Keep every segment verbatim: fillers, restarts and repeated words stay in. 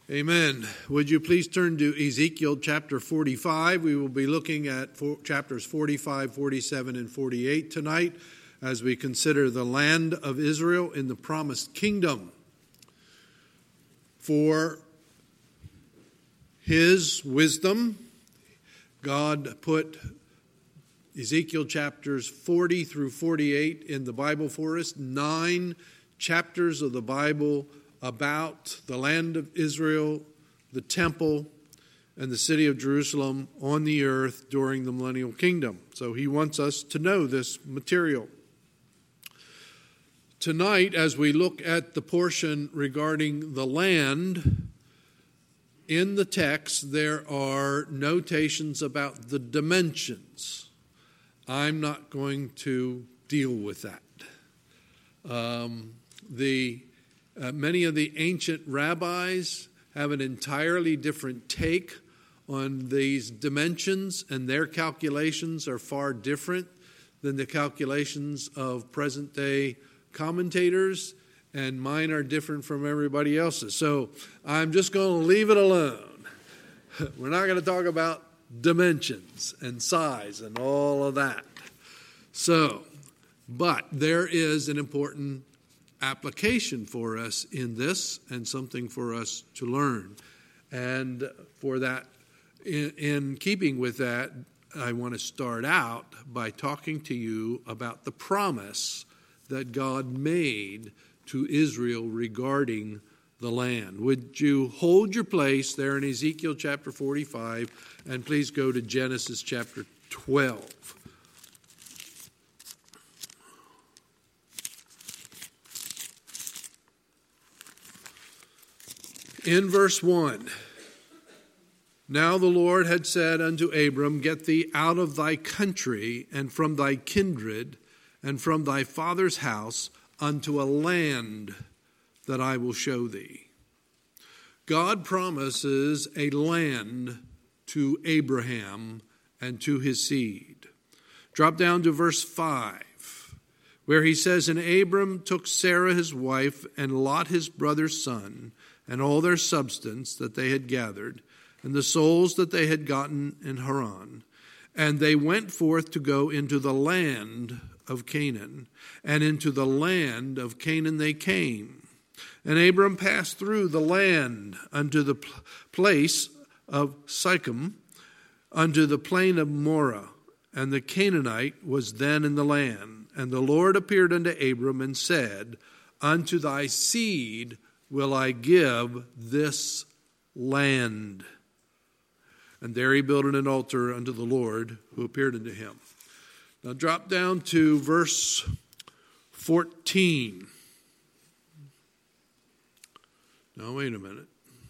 Amen. Would you please turn to Ezekiel chapter forty-five? We will be looking at four, chapters forty-five, forty-seven, and forty-eight tonight as we consider the land of Israel in the promised kingdom. For his wisdom, God put Ezekiel chapters forty through forty-eight in the Bible for us, nine chapters of the Bible about the land of Israel, the temple, and the city of Jerusalem on the earth during the millennial kingdom. So he wants us to know this material. Tonight, as we look at the portion regarding the land, in the text there are notations about the dimensions. I'm not going to deal with that. Um, the Uh, many of the ancient rabbis have an entirely different take on these dimensions, and their calculations are far different than the calculations of present-day commentators, and mine are different from everybody else's. So I'm just going to leave it alone. We're not going to talk about dimensions and size and all of that. So, but there is an important application for us in this and something for us to learn. And for that, in, in keeping with that, I want to start out by talking to you about the promise that God made to Israel regarding the land. Would you hold your place there in Ezekiel chapter forty-five, and please go to Genesis chapter twelve. In verse one, now the Lord had said unto Abram, get thee out of thy country and from thy kindred and from thy father's house unto a land that I will show thee. God promises a land to Abraham and to his seed. Drop down to verse five, where he says, and Abram took Sarah his wife and Lot his brother's son, and all their substance that they had gathered, and the souls that they had gotten in Haran. And they went forth to go into the land of Canaan, and into the land of Canaan they came. And Abram passed through the land unto the place of Sichem, unto the plain of Moreh, and the Canaanite was then in the land. And the Lord appeared unto Abram and said, unto thy seed will I give this land. And there he built an altar unto the Lord who appeared unto him. Now drop down to verse fourteen. Now wait a minute.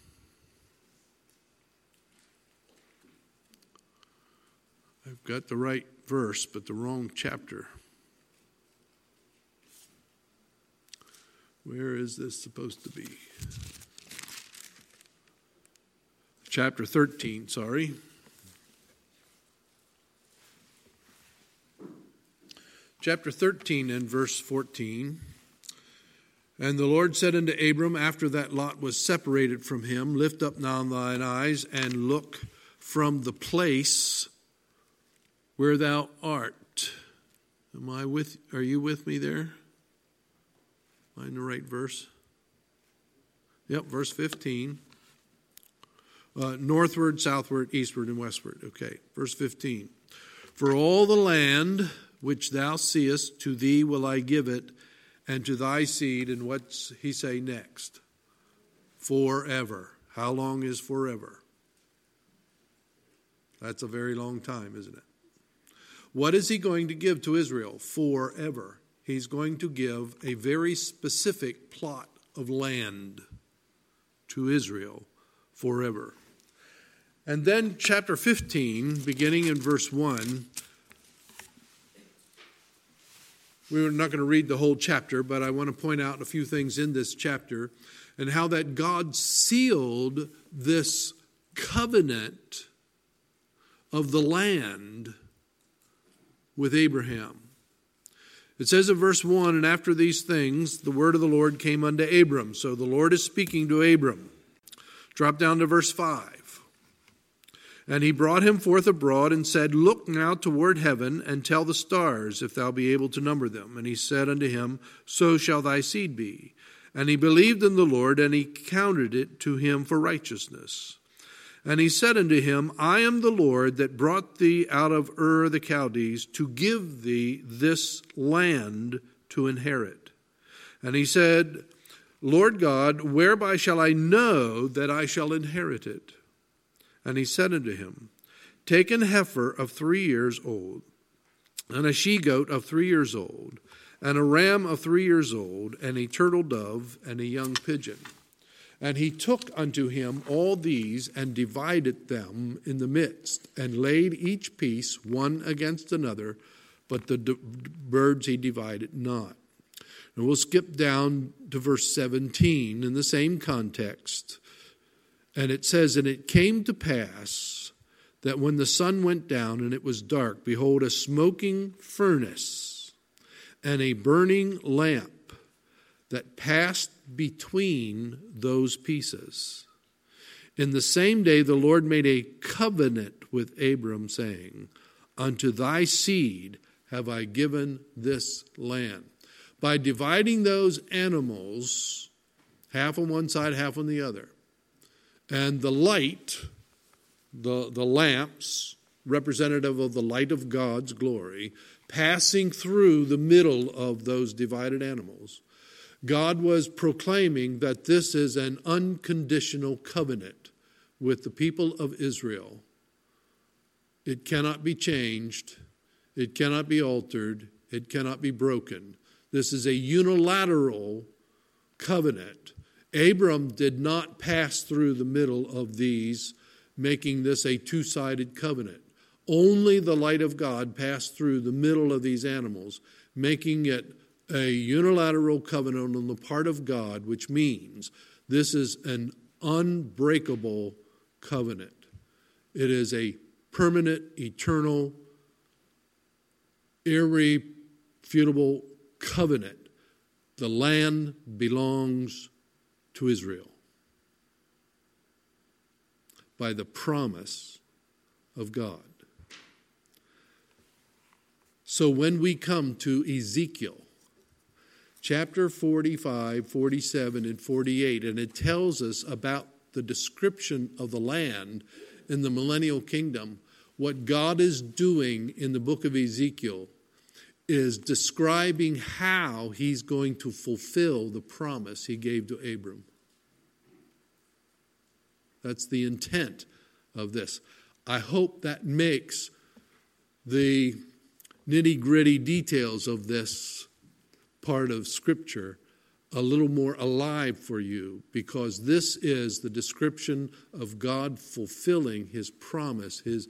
I've got the right verse, but the wrong chapter. Where is this supposed to be? Chapter thirteen, sorry. Chapter thirteen and verse fourteen. And the Lord said unto Abram, after that Lot was separated from him, lift up now thine eyes and look from the place where thou art. Am I with, are you with me there? Am I in the right verse? Yep, verse fifteen. Uh, northward, southward, eastward, and westward. Okay, verse fifteen. For all the land which thou seest, to thee will I give it, and to thy seed. And what's he say next? Forever. How long is forever? That's a very long time, isn't it? What is he going to give to Israel? Forever. He's going to give a very specific plot of land to Israel forever. And then chapter fifteen, beginning in verse one, we're not going to read the whole chapter, but I want to point out a few things in this chapter and how that God sealed this covenant of the land with Abraham. It says in verse one, and after these things, the word of the Lord came unto Abram. So the Lord is speaking to Abram. Drop down to verse five. And he brought him forth abroad and said, Look now toward heaven, and tell the stars, if thou be able to number them. And he said unto him, So shall thy seed be. And he believed in the Lord, and he counted it to him for righteousness. And he said unto him, I am the Lord that brought thee out of Ur the Chaldees, to give thee this land to inherit. And he said, Lord God, whereby shall I know that I shall inherit it? And he said unto him, Take an heifer of three years old, and a she-goat of three years old, and a ram of three years old, and a turtle dove, and a young pigeon. And he took unto him all these, and divided them in the midst, and laid each piece one against another, but the d- birds he divided not. And we'll skip down to verse seventeen in the same context. And it says, And it came to pass that when the sun went down and it was dark, behold, a smoking furnace and a burning lamp that passed between those pieces. In the same day the Lord made a covenant with Abram, saying, Unto thy seed have I given this land. By dividing those animals, half on one side, half on the other, and the light, the, the lamps, representative of the light of God's glory, passing through the middle of those divided animals, God was proclaiming that this is an unconditional covenant with the people of Israel. It cannot be changed. It cannot be altered. It cannot be broken. This is a unilateral covenant. Abram did not pass through the middle of these, making this a two-sided covenant. Only the light of God passed through the middle of these animals, making it a unilateral covenant on the part of God, which means this is an unbreakable covenant. It is a permanent, eternal, irrefutable covenant. The land belongs to Israel by the promise of God. So when we come to Ezekiel, chapter forty-five, forty-seven, and forty-eight, and it tells us about the description of the land in the millennial kingdom, what God is doing in the book of Ezekiel is describing how he's going to fulfill the promise he gave to Abram. That's the intent of this. I hope that makes the nitty-gritty details of this part of Scripture a little more alive for you, because this is the description of God fulfilling his promise, his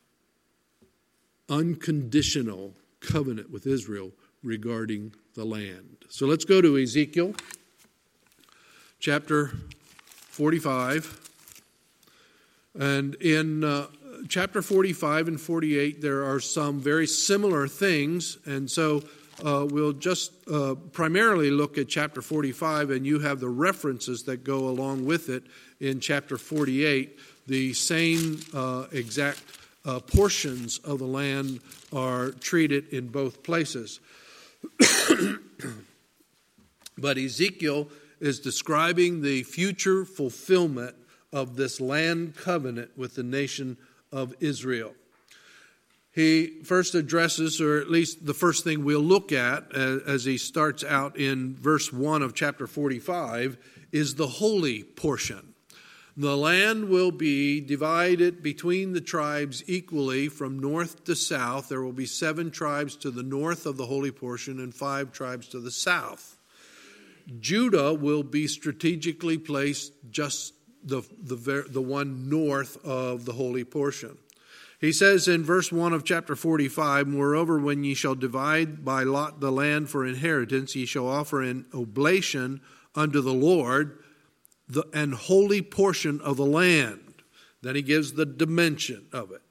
unconditional covenant with Israel regarding the land. So let's go to Ezekiel chapter forty-five. And in uh, chapter forty-five and forty-eight, there are some very similar things. And so uh, we'll just uh, primarily look at chapter forty-five, and you have the references that go along with it in chapter forty-eight. The same uh, exact uh, portions of the land are treated in both places. But Ezekiel is describing the future fulfillment of this land covenant with the nation of Israel. He first addresses, or at least the first thing we'll look at as he starts out in verse one of chapter forty-five, is the holy portion. The land will be divided between the tribes equally from north to south. There will be seven tribes to the north of the holy portion and five tribes to the south. Judah will be strategically placed just the, the, the one north of the holy portion. He says in verse one of chapter forty-five, Moreover, when ye shall divide by lot the land for inheritance, ye shall offer an oblation unto the Lord, the and holy portion of the land. Then he gives the dimension of it.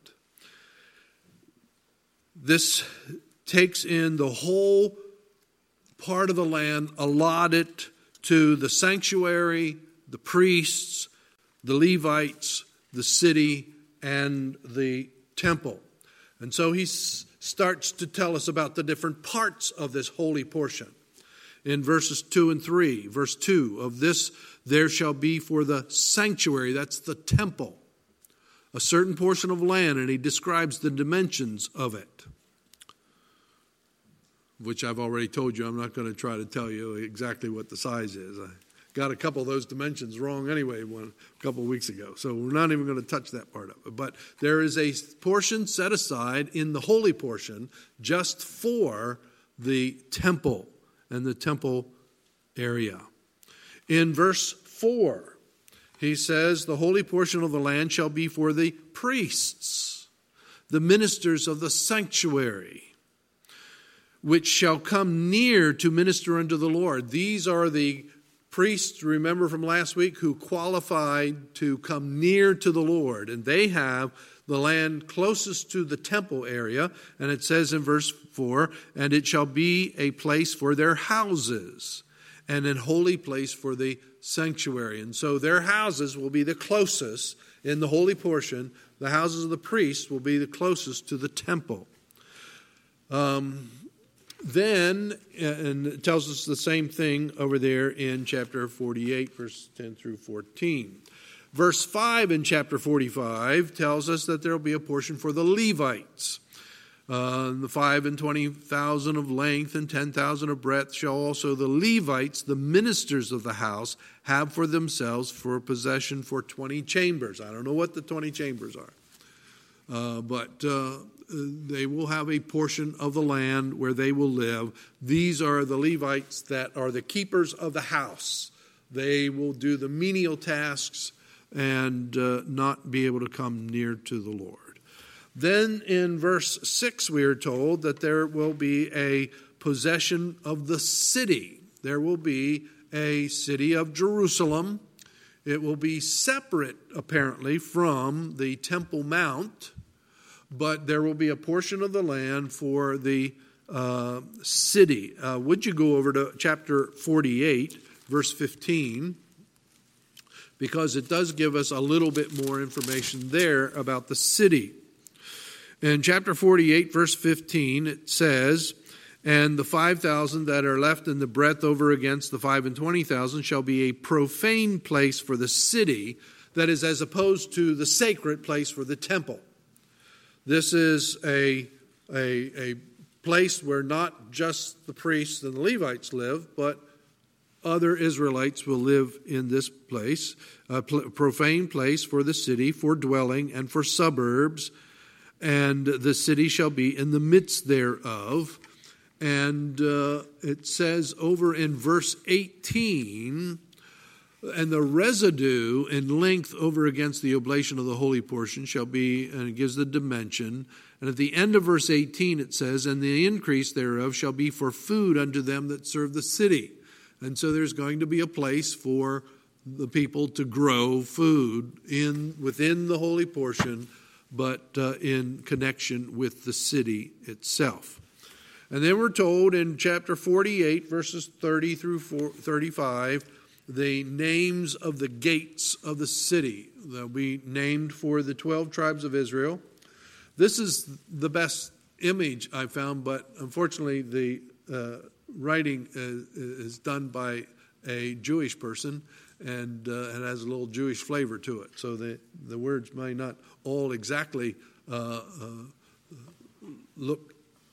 This takes in the whole part of the land allotted to the sanctuary, the priests, the Levites, the city, and the temple. And so he s- starts to tell us about the different parts of this holy portion. In verses two and three, verse two, of this there shall be for the sanctuary, that's the temple, a certain portion of land, and he describes the dimensions of it, which I've already told you. I'm not going to try to tell you exactly what the size is. I got a couple of those dimensions wrong anyway one, a couple of weeks ago, so we're not even going to touch that part of it. But there is a portion set aside in the holy portion just for the temple and the temple area. In verse four, he says, the holy portion of the land shall be for the priests, the ministers of the sanctuary, which shall come near to minister unto the Lord. These are the priests, remember from last week, who qualified to come near to the Lord. And they have the land closest to the temple area. And it says in verse four, and it shall be a place for their houses, and an holy place for the sanctuary. And so their houses will be the closest in the holy portion. The houses of the priests will be the closest to the temple. Um, then, and it tells us the same thing over there in chapter forty-eight, verse ten through fourteen. Verse five in chapter forty-five tells us that there will be a portion for the Levites. Uh, the five and twenty thousand of length and ten thousand of breadth shall also the Levites, the ministers of the house, have for themselves for possession for twenty chambers. I don't know what the twenty chambers are, uh, but uh, they will have a portion of the land where they will live. These are the Levites that are the keepers of the house. They will do the menial tasks and uh, not be able to come near to the Lord. Then in verse six we are told that there will be a possession of the city. There will be a city of Jerusalem. It will be separate, apparently, from the Temple Mount, but there will be a portion of the land for the uh, city. Uh, would you go over to chapter forty-eight, verse fifteen? Because it does give us a little bit more information there about the city. In chapter forty-eight, verse fifteen, it says, and the five thousand that are left in the breadth over against the five and twenty thousand shall be a profane place for the city, that is, as opposed to the sacred place for the temple. This is a, a, a place where not just the priests and the Levites live, but other Israelites will live in this place, a profane place for the city, for dwelling, and for suburbs. And the city shall be in the midst thereof. And uh, it says over in verse eighteen, and the residue in length over against the oblation of the holy portion shall be, and it gives the dimension. And at the end of verse eighteen it says, and the increase thereof shall be for food unto them that serve the city. And so there's going to be a place for the people to grow food in within the holy portion, but uh, in connection with the city itself. And then we're told in chapter forty-eight, verses thirty through thirty-five, the names of the gates of the city. They'll be named for the twelve tribes of Israel. This is the best image I found, but unfortunately the uh, writing uh, is done by a Jewish person, and uh, it has a little Jewish flavor to it. So the, the words may not all exactly uh, uh, look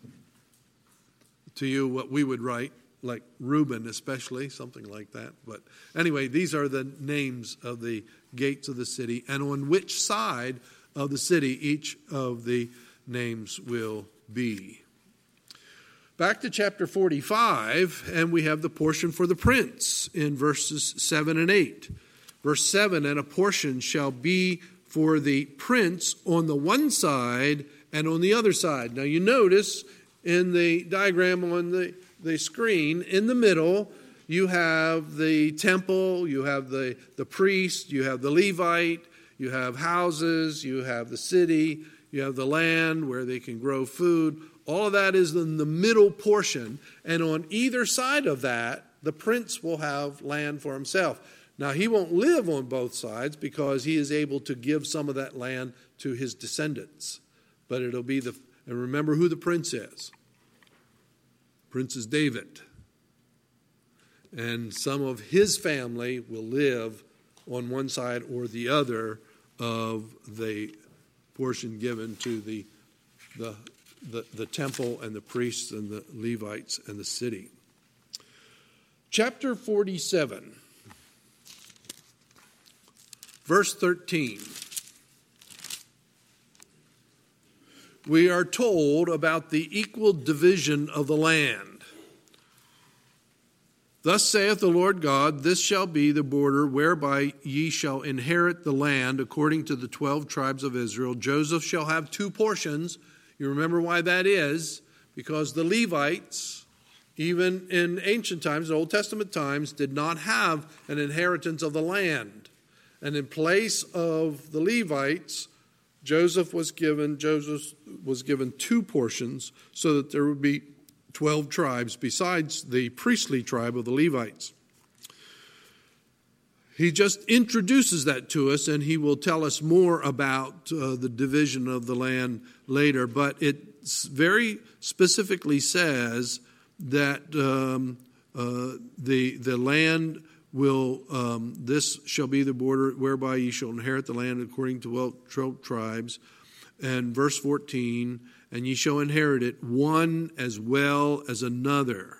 to you what we would write, like Reuben especially, something like that. But anyway, these are the names of the gates of the city, and on which side of the city each of the names will be. Back to chapter forty-five, and we have the portion for the prince in verses seven and eight. Verse seven, and a portion shall be for the prince on the one side and on the other side. Now you notice in the diagram on the, the screen, in the middle, you have the temple, you have the, the priest, you have the Levite, you have houses, you have the city, you have the land where they can grow food. All of that is in the middle portion, and on either side of that, the prince will have land for himself. Now, he won't live on both sides because he is able to give some of that land to his descendants. But it'll be the, and remember who the prince is. Prince is David. And some of his family will live on one side or the other of the portion given to the, the, the, the temple and the priests and the Levites and the city. Chapter forty-seven. Verse thirteen, we are told about the equal division of the land. Thus saith the Lord God, this shall be the border whereby ye shall inherit the land according to the twelve tribes of Israel. Joseph shall have two portions. You remember why that is? Because the Levites, even in ancient times, Old Testament times, did not have an inheritance of the land. And in place of the Levites, Joseph was given Joseph was given two portions so that there would be twelve tribes besides the priestly tribe of the Levites. He just introduces that to us, and he will tell us more about uh, the division of the land later. But it very specifically says that um, uh, the the land will, um, this shall be the border whereby ye shall inherit the land according to twelve tribes. And verse fourteen, and ye shall inherit it, one as well as another.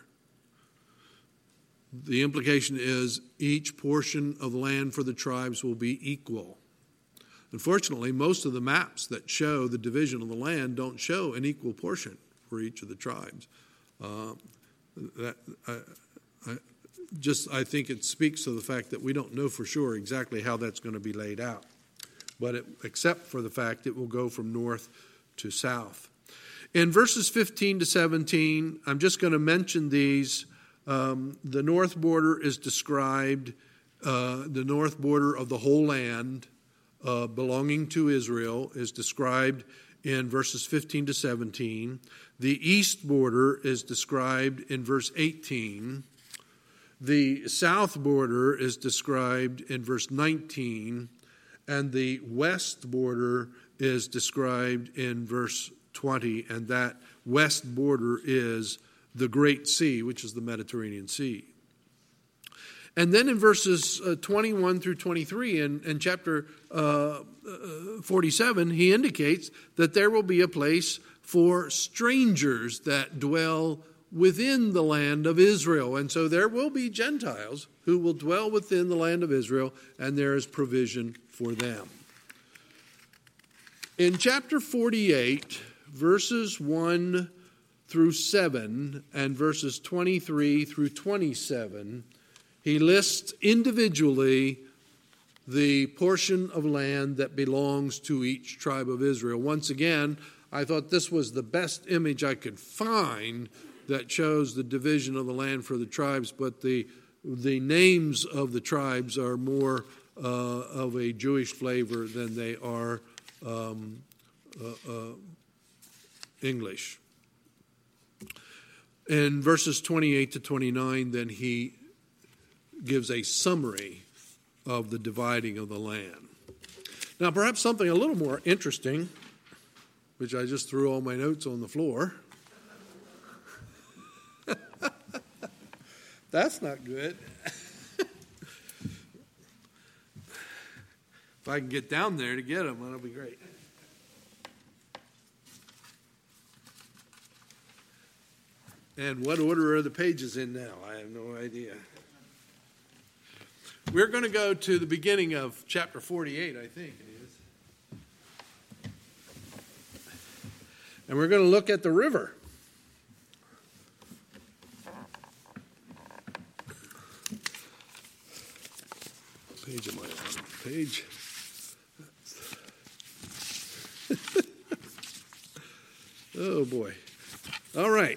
The implication is each portion of land for the tribes will be equal. Unfortunately, most of the maps that show the division of the land don't show an equal portion for each of the tribes. Uh, that I, I, just I think it speaks to the fact that we don't know for sure exactly how that's going to be laid out. But it, except for the fact it will go from north to south. In verses fifteen to seventeen, I'm just going to mention these. Um, the north border is described, uh, the north border of the whole land uh, belonging to Israel is described in verses fifteen to seventeen. The east border is described in verse eighteen. The south border is described in verse nineteen. And the west border is described in verse twenty. And that west border is the Great Sea, which is the Mediterranean Sea. And then in verses uh, twenty-one through twenty-three, in, in chapter uh, forty-seven, he indicates that there will be a place for strangers that dwell within the land of Israel. And so there will be Gentiles who will dwell within the land of Israel, and there is provision for them. In chapter forty-eight, verses one through seven and verses twenty-three through twenty-seven, he lists individually the portion of land that belongs to each tribe of Israel. Once again, I thought this was the best image I could find that shows the division of the land for the tribes, but the the names of the tribes are more uh, of a Jewish flavor than they are um, uh, uh, English. In verses twenty-eight to twenty-nine, then he gives a summary of the dividing of the land. Now, perhaps something a little more interesting, which I just threw all my notes on the floor. That's not good. If I can get down there to get them, that'll be great. And what order are the pages in now? I have no idea. We're going to go to the beginning of chapter forty-eight, I think it is. And we're going to look at the river. What page am I on? Page. Oh, boy. All right.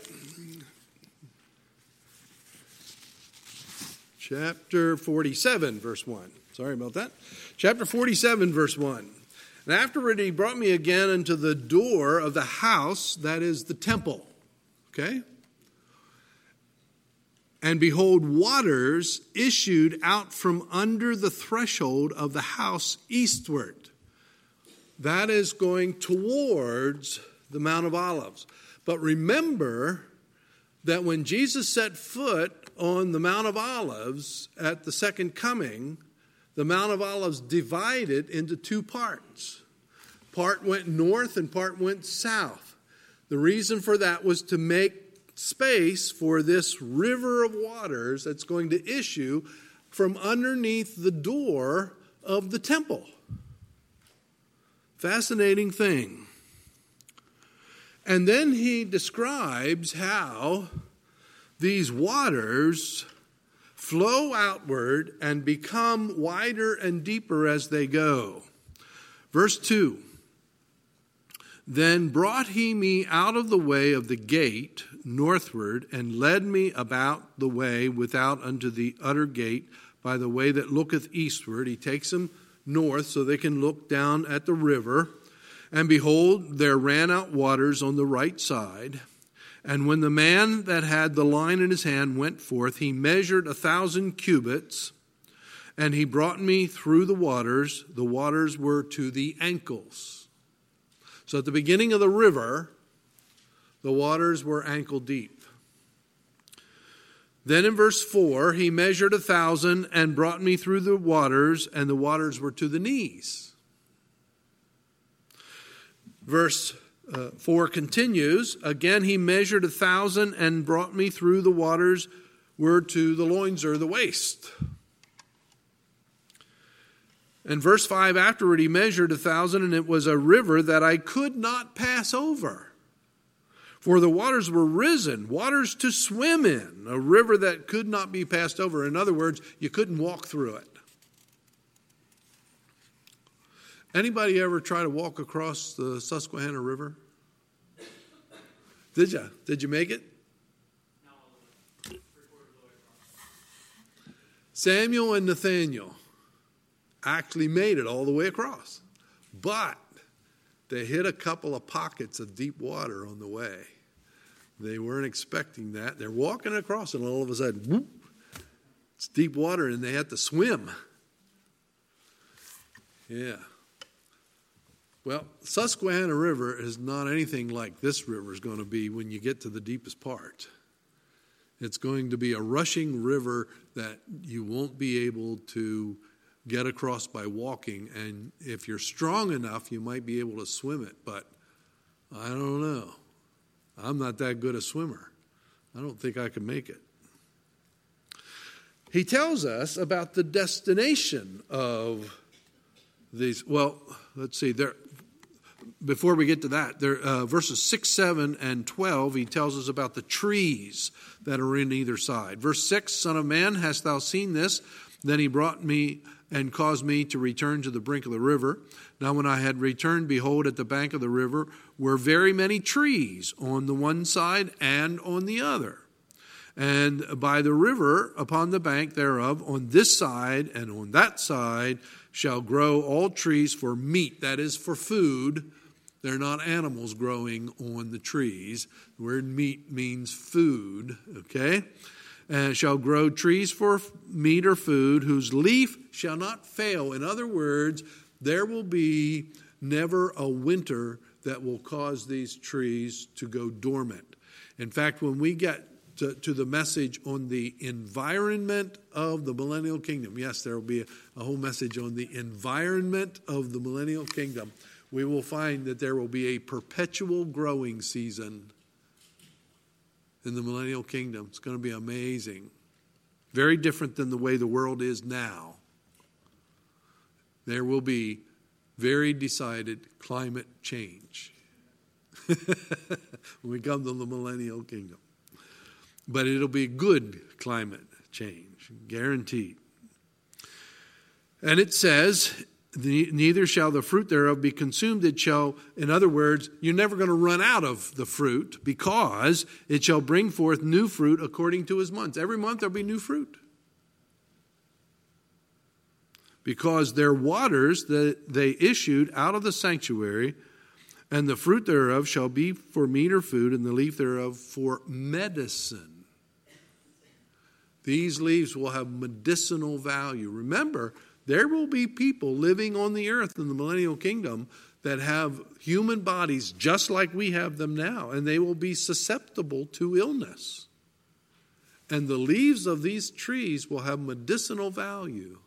Chapter forty-seven, verse one. Sorry about that. Chapter forty-seven, verse one. And afterward he brought me again unto the door of the house, that is the temple. Okay? And behold, waters issued out from under the threshold of the house eastward. That is going towards the Mount of Olives. But remember that when Jesus set foot on the Mount of Olives at the second coming, the Mount of Olives divided into two parts. Part went north and part went south. The reason for that was to make space for this river of waters that's going to issue from underneath the door of the temple. Fascinating thing. And then he describes how these waters flow outward and become wider and deeper as they go. Verse two. Then brought he me out of the way of the gate northward, and led me about the way without unto the utter gate by the way that looketh eastward. He takes them north so they can look down at the river. And behold, there ran out waters on the right side. And when the man that had the line in his hand went forth, he measured a thousand cubits, and he brought me through the waters. The waters were to the ankles. So at the beginning of the river, the waters were ankle deep. Then in verse four, he measured a thousand and brought me through the waters, and the waters were to the knees. Verse uh, four continues, again he measured a thousand and brought me through the waters were to the loins or the waist. And verse five, afterward he measured a thousand, and it was a river that I could not pass over. For the waters were risen, waters to swim in, a river that could not be passed over. In other words, you couldn't walk through it. Anybody ever try to walk across the Susquehanna River? Did you? Did you make it? Samuel and Nathaniel actually made it all the way across. But they hit a couple of pockets of deep water on the way. They weren't expecting that. They're walking across, and all of a sudden, whoop, it's deep water, and they had to swim. Yeah. Well, Susquehanna River is not anything like this river is going to be when you get to the deepest part. It's going to be a rushing river that you won't be able to get across by walking. And if you're strong enough, you might be able to swim it. But I don't know. I'm not that good a swimmer. I don't think I can make it. He tells us about the destination of these. Well, let's see. There, before we get to that, there, uh, verses six, seven, and twelve, he tells us about the trees that are in either side. Verse six, Son of man, hast thou seen this? Then he brought me and caused me to return to the brink of the river. Now when I had returned, behold, at the bank of the river were very many trees on the one side and on the other. And by the river, upon the bank thereof, on this side and on that side, shall grow all trees for meat, that is, for food. They're not animals growing on the trees. The word meat means food, okay? And shall grow trees for meat or food, whose leaf shall not fail. In other words, there will be never a winter that will cause these trees to go dormant. In fact, when we get to, to the message on the environment of the millennial kingdom, yes, there will be a, a whole message on the environment of the millennial kingdom, we will find that there will be a perpetual growing season in the millennial kingdom. It's going to be amazing. Very different than the way the world is now. There will be very decided climate change when we come to the millennial kingdom. But it'll be good climate change, guaranteed. And it says, neither shall the fruit thereof be consumed. It shall, in other words, you're never going to run out of the fruit, because it shall bring forth new fruit according to his months. Every month there'll be new fruit. Because their waters that they issued out of the sanctuary, and the fruit thereof shall be for meat or food, and the leaf thereof for medicine. These leaves will have medicinal value. Remember, there will be people living on the earth in the millennial kingdom that have human bodies just like we have them now, and they will be susceptible to illness. And the leaves of these trees will have medicinal value.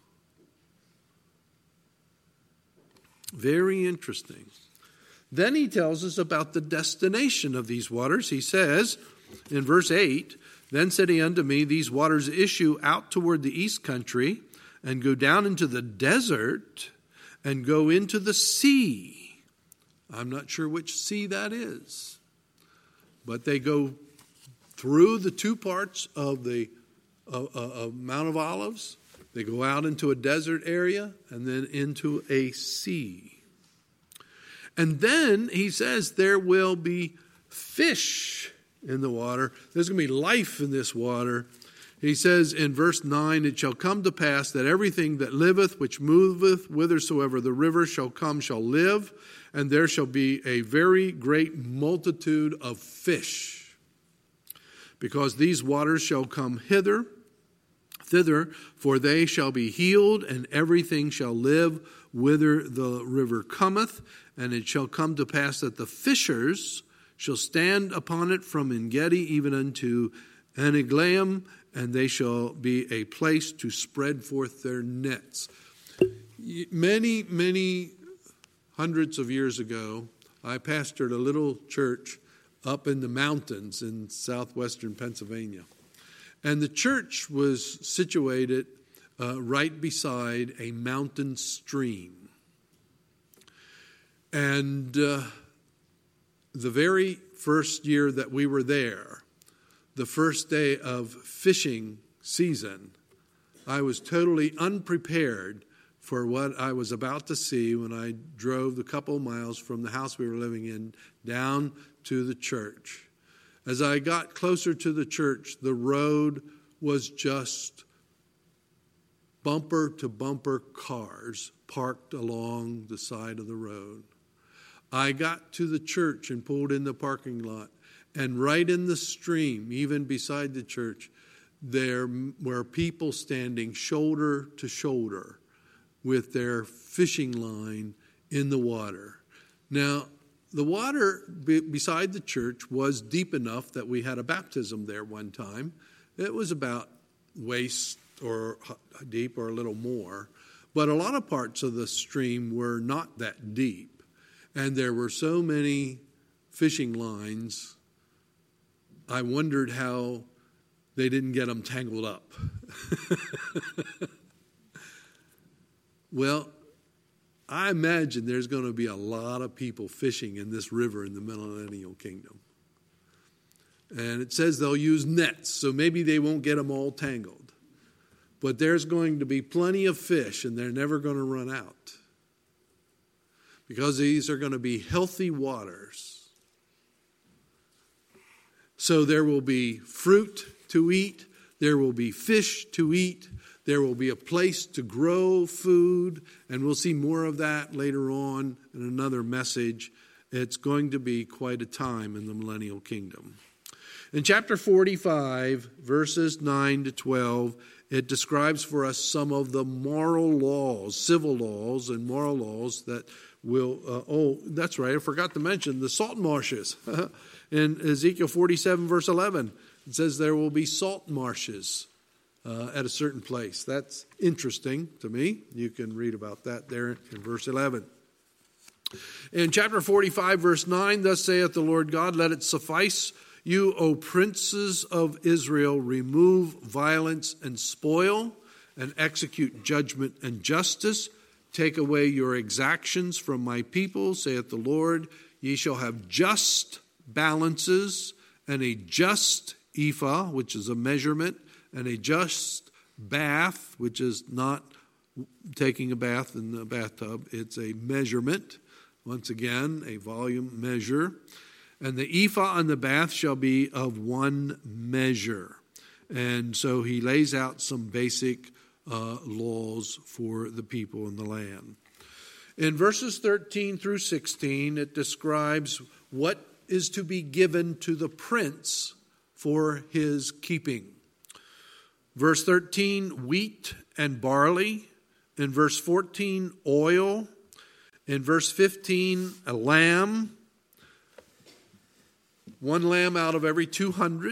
Very interesting. Then he tells us about the destination of these waters. He says in verse eight, "Then said he unto me, These waters issue out toward the east country, and go down into the desert, and go into the sea." I'm not sure which sea that is, but they go through the two parts of the uh, uh, Mount of Olives. They go out into a desert area and then into a sea. And then he says there will be fish in the water. There's going to be life in this water. He says in verse nine, "It shall come to pass that everything that liveth, which moveth, whithersoever the river shall come, shall live. And there shall be a very great multitude of fish. Because these waters shall come hither, thither, for they shall be healed, and everything shall live whither the river cometh. And it shall come to pass that the fishers shall stand upon it from Engedi even unto Eneglaim, and they shall be a place to spread forth their nets." Many, many hundreds of years ago, I pastored a little church up in the mountains in southwestern Pennsylvania. And the church was situated uh, right beside a mountain stream. And uh, the very first year that we were there, the first day of fishing season, I was totally unprepared for what I was about to see when I drove the couple of miles from the house we were living in down to the church. As I got closer to the church, the road was just bumper to bumper cars parked along the side of the road. I got to the church and pulled in the parking lot, and right in the stream, even beside the church, there were people standing shoulder to shoulder with their fishing line in the water. Now, the water be- beside the church was deep enough that we had a baptism there one time. It was about waist or deep or a little more. But a lot of parts of the stream were not that deep. And there were so many fishing lines, I wondered how they didn't get them tangled up. Well, I imagine there's going to be a lot of people fishing in this river in the millennial kingdom. And it says they'll use nets, so maybe they won't get them all tangled. But there's going to be plenty of fish, and they're never going to run out. Because these are going to be healthy waters. So there will be fruit to eat. There will be fish to eat. There will be a place to grow food, and we'll see more of that later on in another message. It's going to be quite a time in the millennial kingdom. In chapter forty-five, verses nine to twelve, it describes for us some of the moral laws, civil laws and moral laws that will, uh, oh, that's right, I forgot to mention the salt marshes. In Ezekiel forty-seven, verse eleven, it says there will be salt marshes Uh, at a certain place. That's interesting to me. You can read about that there in verse eleven. In chapter forty-five, verse nine, "Thus saith the Lord God, let it suffice you, O princes of Israel, remove violence and spoil, and execute judgment and justice. Take away your exactions from my people, saith the Lord. Ye shall have just balances, and a just ephah," which is a measurement, "and a just bath," which is not taking a bath in the bathtub. It's a measurement. Once again, a volume measure. "And the ephah and the bath shall be of one measure." And so he lays out some basic uh, laws for the people in the land. In verses thirteen through sixteen, it describes what is to be given to the prince for his keeping. Verse thirteen, wheat and barley. In verse fourteen, oil. In verse fifteen, a lamb. One lamb out of every two hundred.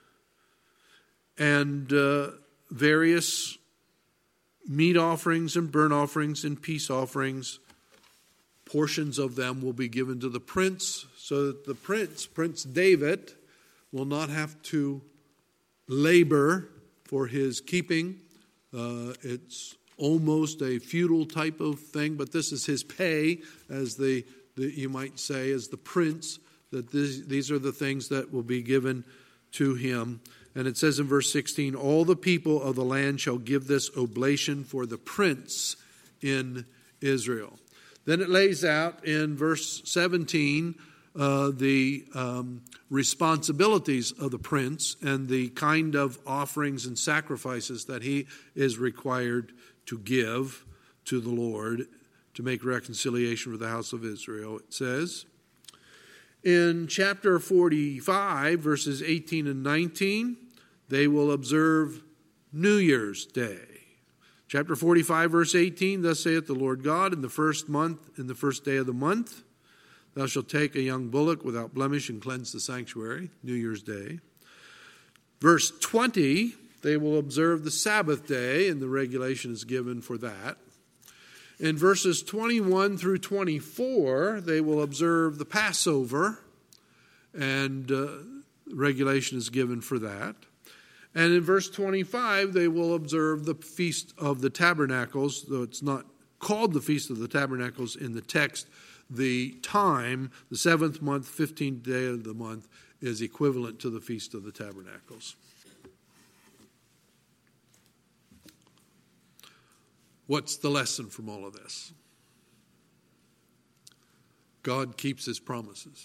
And uh, various meat offerings and burnt offerings and peace offerings. Portions of them will be given to the prince, so that the prince, Prince David, will not have to labor for his keeping. Uh, it's almost a feudal type of thing, but this is his pay, as the, the you might say, as the prince, that this, these are the things that will be given to him. And it says in verse sixteen, all the people of the land shall give this oblation for the prince in Israel. Then it lays out in verse seventeen uh, the um, responsibilities of the prince and the kind of offerings and sacrifices that he is required to give to the Lord to make reconciliation for the house of Israel. It says in chapter forty-five, verses eighteen and nineteen, they will observe New Year's Day. Chapter forty-five, verse eighteen, thus saith the Lord God, in the first month, in the first day of the month, thou shalt take a young bullock without blemish and cleanse the sanctuary, New Year's Day. Verse twenty, they will observe the Sabbath day, and the regulation is given for that. In verses twenty-one through twenty-four, they will observe the Passover, and uh, regulation is given for that. And in verse twenty-five, they will observe the Feast of the Tabernacles, though it's not called the Feast of the Tabernacles in the text. The time, the seventh month, fifteenth day of the month, is equivalent to the Feast of the Tabernacles. What's the lesson from all of this? God keeps his promises.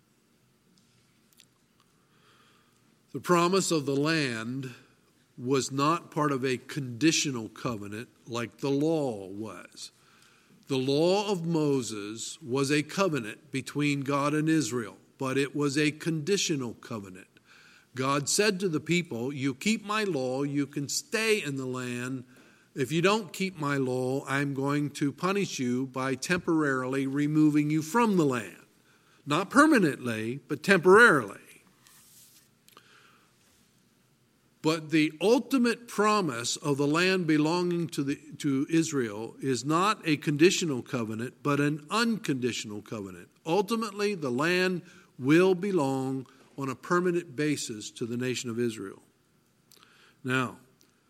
The promise of the land was not part of a conditional covenant like the law was. The law of Moses was a covenant between God and Israel, but it was a conditional covenant. God said to the people, you keep my law, you can stay in the land. If you don't keep my law, I'm going to punish you by temporarily removing you from the land. Not permanently, but temporarily. But the ultimate promise of the land belonging to the to Israel is not a conditional covenant, but an unconditional covenant. Ultimately, the land will belong on a permanent basis to the nation of Israel. Now,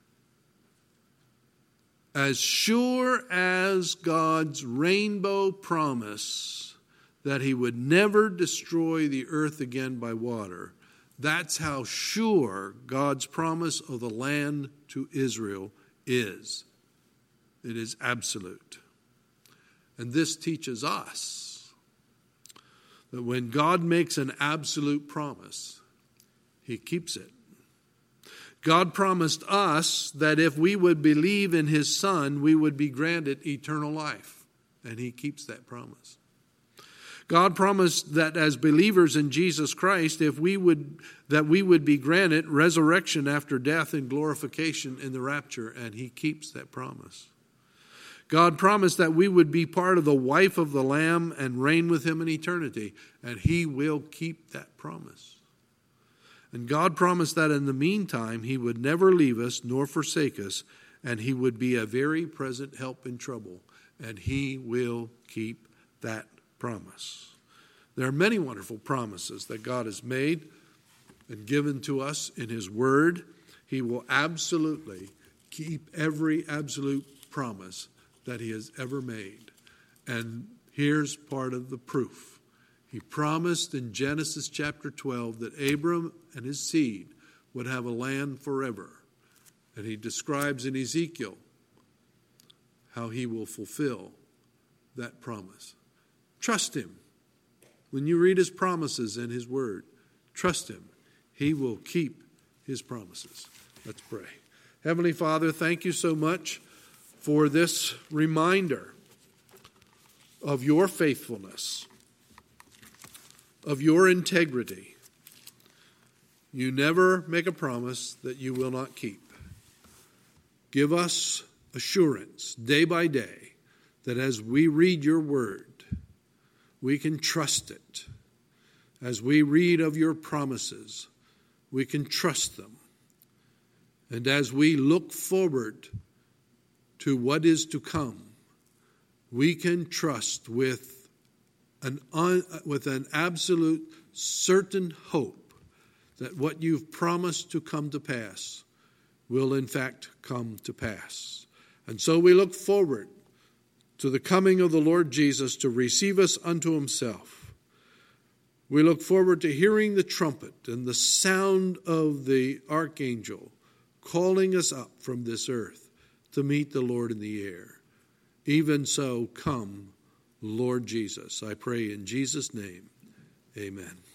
as sure as God's rainbow promise that he would never destroy the earth again by water, that's how sure God's promise of the land to Israel is. It is absolute. And this teaches us that when God makes an absolute promise, he keeps it. God promised us that if we would believe in his Son, we would be granted eternal life. And he keeps that promise. God promised that as believers in Jesus Christ, if we would, that we would be granted resurrection after death and glorification in the rapture, and he keeps that promise. God promised that we would be part of the wife of the Lamb and reign with him in eternity, and he will keep that promise. And God promised that in the meantime, he would never leave us nor forsake us, and he would be a very present help in trouble, and he will keep that promise. There are many wonderful promises that God has made and given to us in his word. He will absolutely keep every absolute promise that he has ever made. And here's part of the proof. He promised in Genesis chapter twelve that Abram and his seed would have a land forever. And he describes in Ezekiel how he will fulfill that promise. Trust him. When you read his promises in his word, trust him. He will keep his promises. Let's pray. Heavenly Father, thank you so much for this reminder of your faithfulness, of your integrity. You never make a promise that you will not keep. Give us assurance day by day that as we read your word, we can trust it. As we read of your promises, we can trust them. And as we look forward to what is to come, we can trust with an un, with an absolute certain hope that what you've promised to come to pass will in fact come to pass. And so we look forward to the coming of the Lord Jesus to receive us unto himself. We look forward to hearing the trumpet and the sound of the archangel calling us up from this earth to meet the Lord in the air. Even so, come, Lord Jesus. I pray in Jesus' name, amen.